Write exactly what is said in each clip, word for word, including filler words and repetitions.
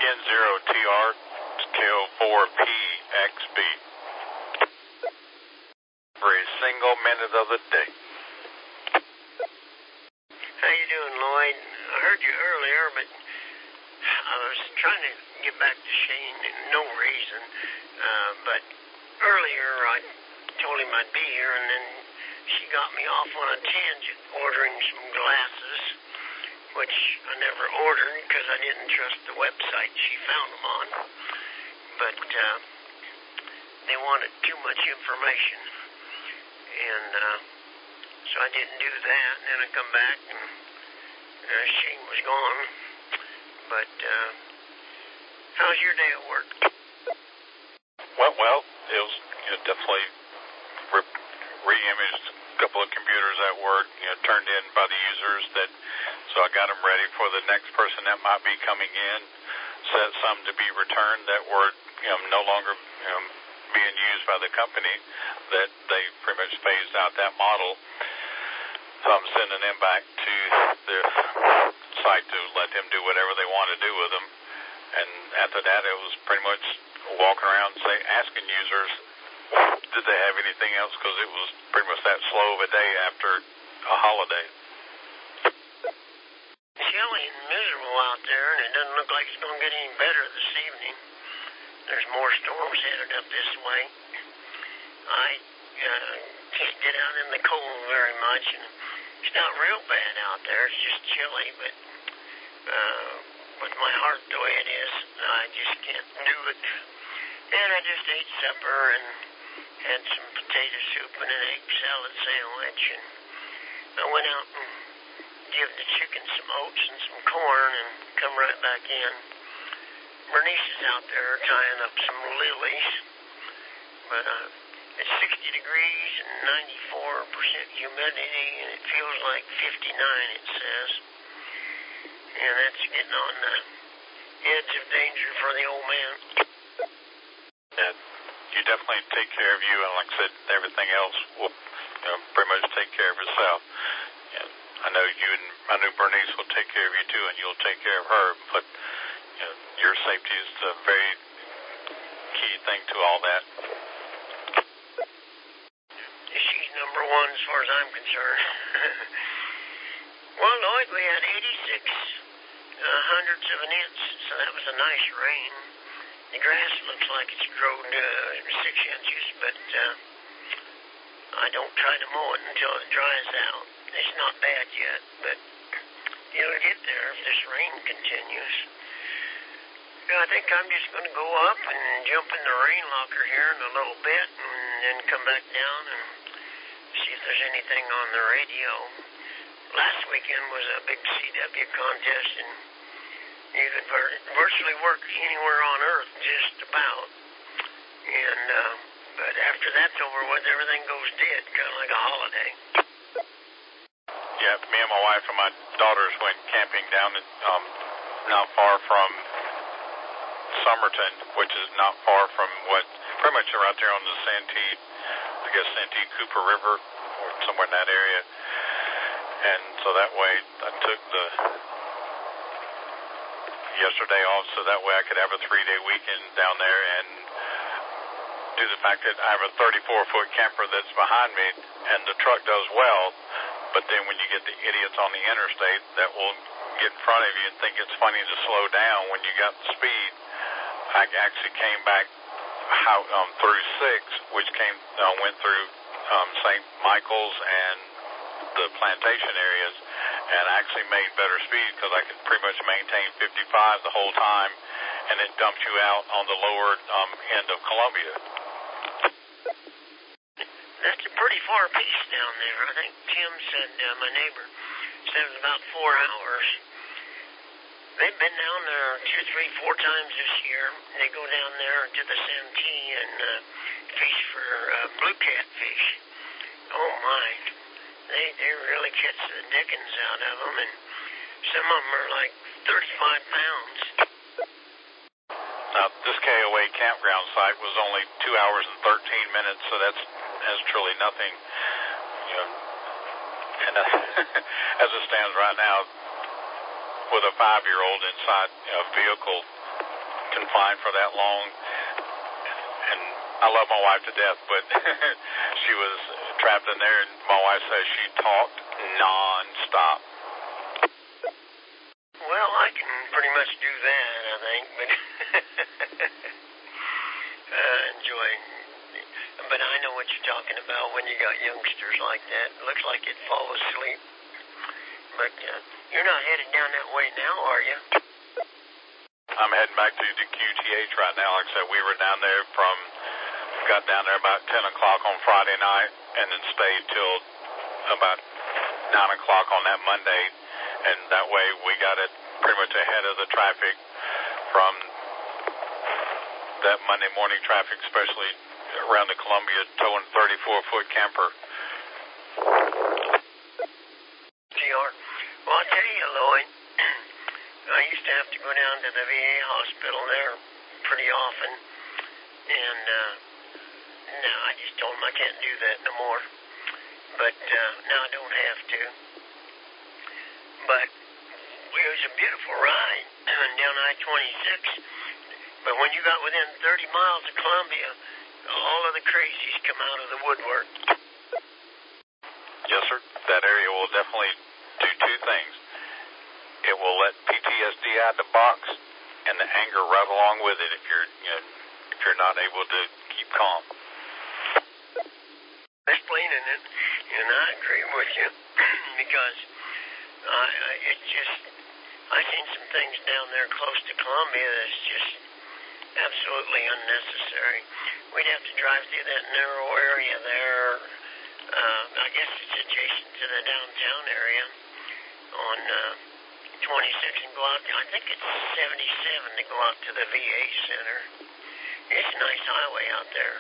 N zero T R K O four P X B. Every single minute of the day. How you doing, Lloyd? I heard you earlier, but I was trying to get back to Shane and no reason. Uh, but earlier I told him I'd be here, and then she got me off on a tangent ordering some glasses, which I never ordered because I didn't trust the website she found them on. But uh, they wanted too much information, and uh, so I didn't do that. And then I come back, and uh, Shane was gone. But uh, how's your day at work? Well, well, it was you know, definitely re- re-imaged a couple of computers at work, you know, turned in by the users. That so I got them ready for the next person that might be coming in. Set some to be returned that were you know, no longer you know, being used by the company. That they pretty much phased out that model. So I'm sending them back to the site to let them do whatever they want to do with them. And after that, it was pretty much walking around and say, asking users, did they have anything else? Because it was pretty much that slow of a day after a holiday. Chilly and miserable out there, and it doesn't look like it's going to get any better this evening. There's more storms headed up this way. I uh, can't get out in the cold very much, and it's not real bad out there. It's just chilly, but uh, with my heart the way it is, I just can't do it. And I just ate supper and had some potato soup and an egg salad sandwich, and I went out and give the chicken some oats and some corn and come right back in. Bernice is out there tying up some lilies, but uh, it's sixty degrees and ninety-four percent humidity, and it feels like fifty-nine, it says. And that's getting on the edge of danger for the old man. Yeah, you definitely take care of you, and like I said, everything else will you know, pretty much take care of itself. And I know you and I know Bernice will take care of you too, and you'll take care of her. But you know, your safety is the very key thing to all that. She's number one as far as I'm concerned. Well, Lloyd, we had eighty-six uh, hundredths of an inch, so that was a nice rain. The grass looks like it's grown uh, six inches, but uh, I don't try to mow it until it dries out. It's not bad yet, but it'll get there if this rain continues. I think I'm just going to go up and jump in the rain locker here in a little bit, and then come back down and see if there's anything on the radio. Last weekend was a big C W contest, and you could vir- virtually work anywhere on Earth, just about. And uh, but after that's over with, everything goes dead, kind of like a holiday. Yeah, me and my wife and my daughters went camping down in, um, not far from Somerton, which is not far from what, pretty much right there on the Santee, I guess Santee Cooper River, or somewhere in that area. And so that way I took the yesterday off, so that way I could have a three-day weekend down there, and due to the fact that I have a thirty-four foot camper that's behind me, and the truck does well, but then when you get the idiots on the interstate that will get in front of you and think it's funny to slow down when you got the speed, I actually came back how, um, through six, which came uh, went through um, Saint Michael's and the plantation areas, and actually made better speed because I could pretty much maintain fifty-five the whole time, and it dumped you out on the lower um, end of Columbia. That's a pretty far piece down there. I think Tim said, uh, my neighbor, said it was about four hours. They've been down there two, three, four times this year. They go down there to the Santee and uh, fish for uh, blue catfish. Oh, my. They, they really catch the dickens out of them, and some of them are like thirty-five pounds. Now, this K O A campground site was only two hours and thirteen minutes, so that's, that's truly nothing. You know, and uh, as it stands right now, with a five-year-old inside you know, a vehicle, confined for that long. And I love my wife to death, but she was trapped in there, and my wife says she talked non-stop. Well, I can pretty much do that, I think, but uh, enjoy. But I know what you're talking about when you got youngsters like that. It looks like you'd fall asleep. But uh, you're not headed down that way now, are you? I'm heading back to the Q T H right now. Like I said, we were down there from, got down there about ten o'clock on Friday night, and then stayed till about nine o'clock on that Monday. And that way we got it pretty much ahead of the traffic from that Monday morning traffic, especially around the Columbia, towing thirty-four foot camper. T R. Well, I'll tell you, Lloyd, I used to have to go down to the V A hospital there pretty often, and uh, no, I just told them I can't do that no more. But uh, now I don't have to. But it was a beautiful ride down I twenty-six. But when you got within thirty miles of Columbia, all of the crazies come out of the woodwork. Yes, sir. That area will definitely do two things. It will let P T S D out of the box, and the anger right along with it if you're, you know, if you're not able to keep calm. Explaining it, and I agree with you because I, I it just I seen some things down there close to Columbia that's just absolutely unnecessary. We'd have to drive through that narrow area there. Uh, I guess it's adjacent to the downtown area on uh, twenty-six and go out. I think it's seventy-seven to go out to the V A center. It's a nice highway out there.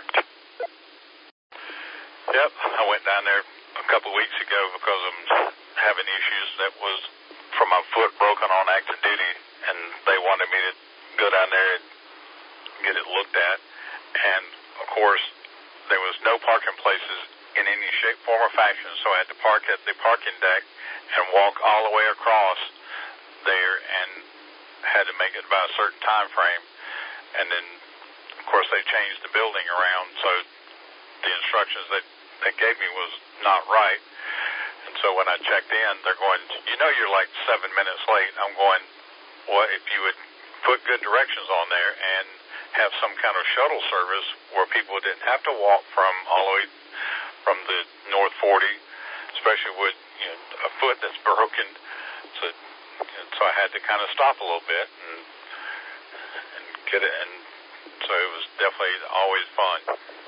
Yep, I went down there a couple of weeks ago because I'm having issues that was from my foot broken on active duty, and they wanted me to go down there and get it looked at. And, of course, there was no parking places in any shape, form, or fashion, so I had to park at the parking deck and walk all the way across there and had to make it by a certain time frame. And then, of course, they changed the building around, so the instructions that they gave me was not right. And so when I checked in, they're going, you know, you're like seven minutes late. I'm going, well, if you would put good directions on there and have some kind of shuttle service where people didn't have to walk from all the way from the North forty, especially with, you know, a foot that's broken. So, and so I had to kind of stop a little bit and, and get it. And so it was definitely always fun.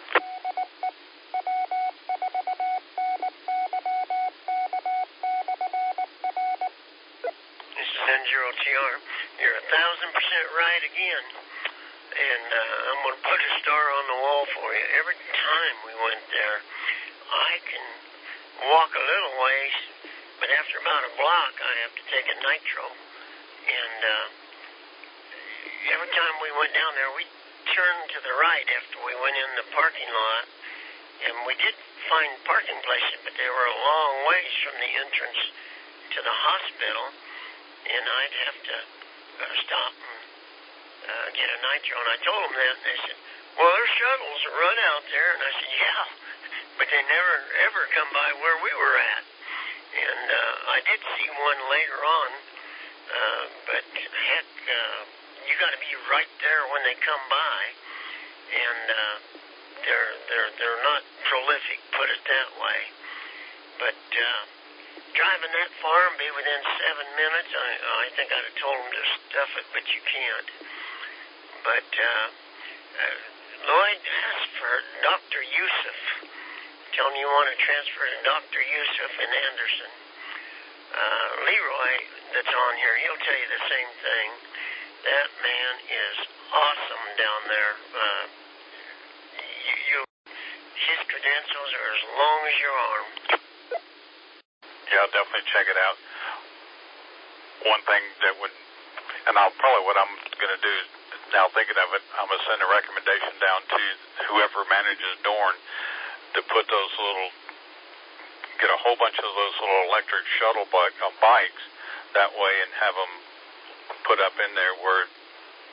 N zero T R, you're a thousand percent right again. And uh, I'm going to put a star on the wall for you. Every time we went there, I can walk a little ways, but after about a block, I have to take a nitro. And uh, every time we went down there, we turned to the right after we went in the parking lot. And we did find parking places, but they were a long ways from the entrance to the hospital. And I'd have to uh, stop and uh, get a nitro. And I told them that, and they said, well, there's shuttles that run out there. And I said, yeah, but they never, ever come by where we were at. And uh, I did see one later on, uh, but heck, uh, you got to be right there when they come by. And uh, they're, they're, they're not prolific, put it that way. But uh, driving that far and be within seven minutes, I, I think I'd have told them to stuff it, but you can't. But, uh, uh, Lloyd, ask for Doctor Yusuf. Tell him you want to transfer to Doctor Yusuf in Anderson. Uh, Leroy, that's on here, he'll tell you the same thing. That man is awesome down there. Uh, you, you, his credentials are as long as your arm. Yeah, I'll definitely check it out. One thing that would, and I'll probably what I'm going to do, now thinking of it, I'm going to send a recommendation down to whoever manages Dorn to put those little, get a whole bunch of those little electric shuttle bike, uh, bikes that way and have them put up in there where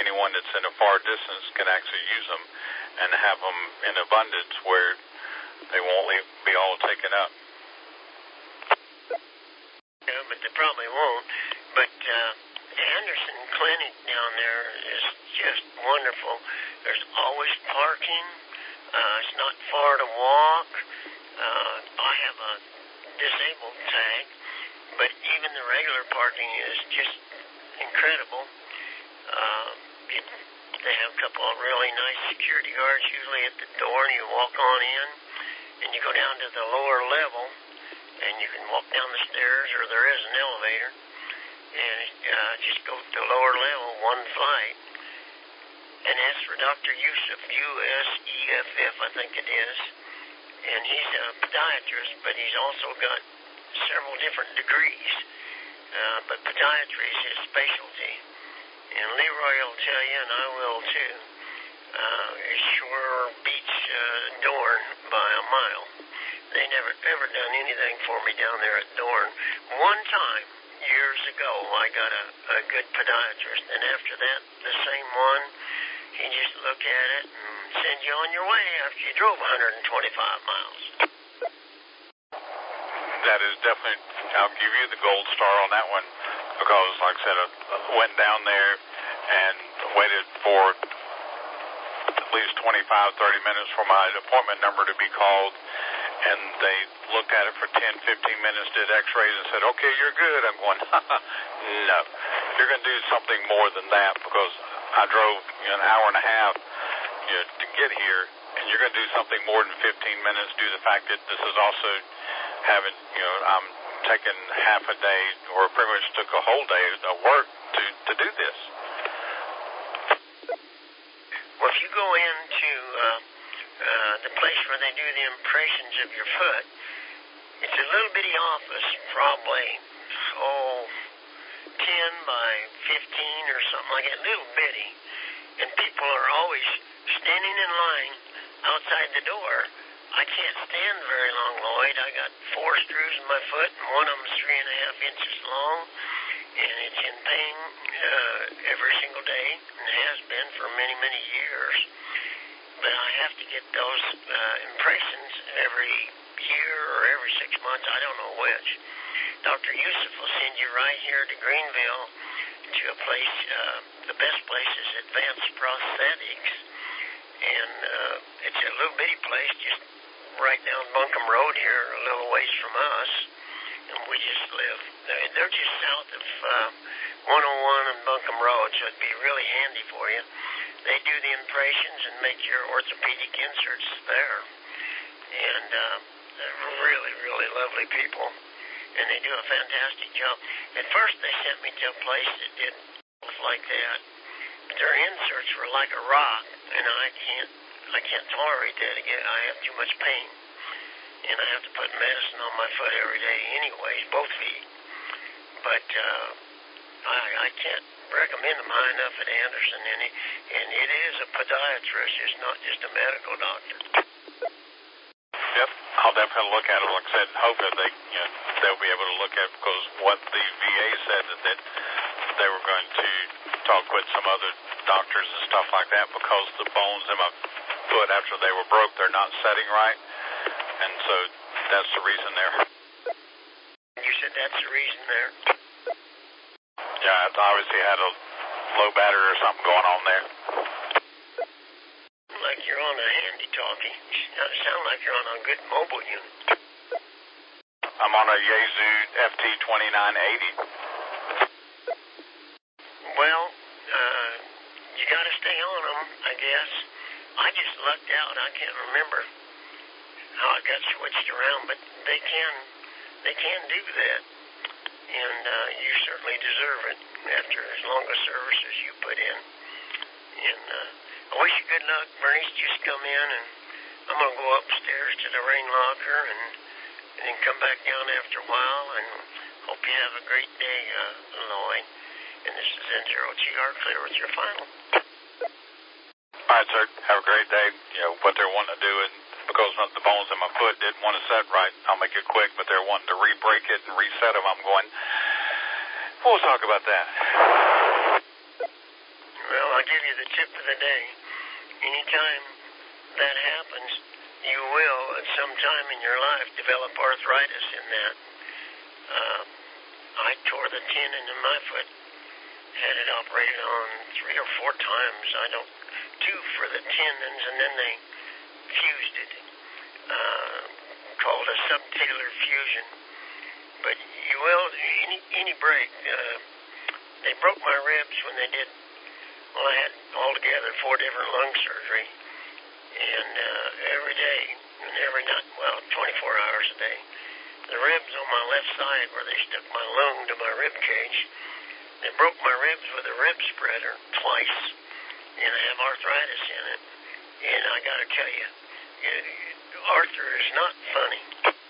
anyone that's in a far distance can actually use them and have them in abundance where they won't be all taken up. Yeah, but they probably won't. But uh, the Anderson Clinic down there is just wonderful. There's always parking. Uh, it's not far to walk. Uh, I have a disabled tag, but even the regular parking is just incredible. Uh, it, they have a couple of really nice security guards usually at the door, and you walk on in, and you go down to the lower level, and you can walk down the stairs, or there is an elevator, and uh, just go to the lower level, one flight, and ask for Doctor Yusuf, U S E F F, I think it is, and he's a podiatrist, but he's also got several different degrees, uh, but podiatry is his specialty, and Leroy will tell you, and I will too, uh, it sure beats uh, Dorn by a mile. They never ever done anything for me down there at Dorn. One time, years ago, I got a, a good podiatrist, and after that, the same one, he just look at it and send you on your way after you drove one hundred twenty-five miles. That is definitely, I'll give you the gold star on that one, because, like I said, I went down there and waited for at least twenty-five, thirty minutes for my appointment number to be called, and they looked at it for ten, fifteen minutes, did x-rays, and said, okay, you're good. I'm going, no, you're going to do something more than that, because I drove you know, an hour and a half you know, to get here, and you're going to do something more than fifteen minutes due to the fact that this is also having, you know, I'm taking half a day, or pretty much took a whole day of work to, to do this. Well, if you go into uh, uh, the place where they do the impressions of your foot, it's a little bitty office, probably, oh, ten by fifteen or something like that, little bitty. And people are always standing in line outside the door. I can't stand very long, Lloyd. I got four screws in my foot, and one of them's three and a half inches long, and it's in pain uh, every single day, and has been for many, many years. But I have to get those uh, impressions every year or every six months. I don't know which. Doctor Yusuf will send you right here to Greenville to a place, uh, the best place is Advanced Prosthetics, and uh, it's a little bitty place just right down Buncombe Road here, a little ways from us, and we just live, they're just south of uh, one oh one and Buncombe Road, so it'd be really handy for you. They do the impressions and make your orthopedic inserts there, and uh, they're really, really lovely people, and they do a fantastic job. At first they sent me to a place that did like that, but their inserts were like a rock, and I can't I can't tolerate that again. I have too much pain, and I have to put medicine on my foot every day anyways, both feet. But uh, I, I can't recommend them high enough at Anderson, and it, and it is a podiatrist. It's not just a medical doctor. Yep, I'll definitely look at it. Like I said, hopefully they, you know, they'll be able to look at it, because what the V A said that, that they were going to talk with some other doctors and stuff like that, because the bones in my foot after they were broke, they're not setting right, and so that's the reason there. You said that's the reason there? Yeah, it obviously had a low battery or something going on there. Like you're on a handy-talkie. You sound like you're on a good mobile unit. I'm on a Yaesu F T twenty-nine eighty. Well, uh, you got to stay on them, I guess. I just lucked out. I can't remember how I got switched around, but they can, they can do that, and uh, you certainly deserve it after as long a service as you put in. And uh, I wish you good luck. Bernice just come in, and I'm gonna go upstairs to the rain locker and and then come back down after a while. And hope you have a great day, uh, Lloyd. And this is N zero T R clear with your final. All right, sir. Have a great day. You know, what they're wanting to do, and because the bones in my foot didn't want to set right, I'll make it quick, but they're wanting to re-break it and reset them. I'm going, we'll talk about that. Well, I I'll give you the tip of the day. Anytime that happens, you will, at some time in your life, develop arthritis in that. Uh, I tore the tendon in my foot, had it operated on three or four times. I don't, two for the tendons, and then they fused it, uh, called a subtalar fusion. But you will, any, any break, uh, they broke my ribs when they did, well, I had altogether four different lung surgery, and uh, every day, and every night, well, twenty-four hours a day. The ribs on my left side where they stuck my lung to my rib cage, they broke my ribs with a rib spreader twice, and I have arthritis in it. And I got to tell you, it, Arthur is not funny.